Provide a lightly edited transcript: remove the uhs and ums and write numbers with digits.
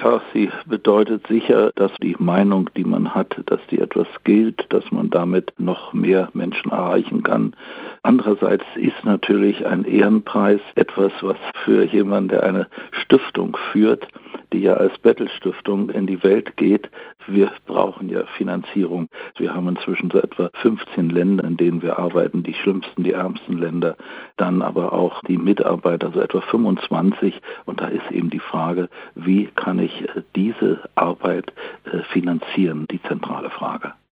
Ja, sie bedeutet sicher, dass die Meinung, die man hat, dass die etwas gilt, dass man damit noch mehr Menschen erreichen kann. Andererseits ist natürlich ein Ehrenpreis etwas, was für jemanden, der eine Stiftung führt, die ja als Bettel-Stiftung in die Welt geht. Wir brauchen ja Finanzierung. Wir haben inzwischen so etwa 15 Länder, in denen wir arbeiten, die schlimmsten, die ärmsten Länder, dann aber auch die Mitarbeiter, so etwa 25. Und da ist eben die Frage, wie kann ich diese Arbeit finanzieren, die zentrale Frage.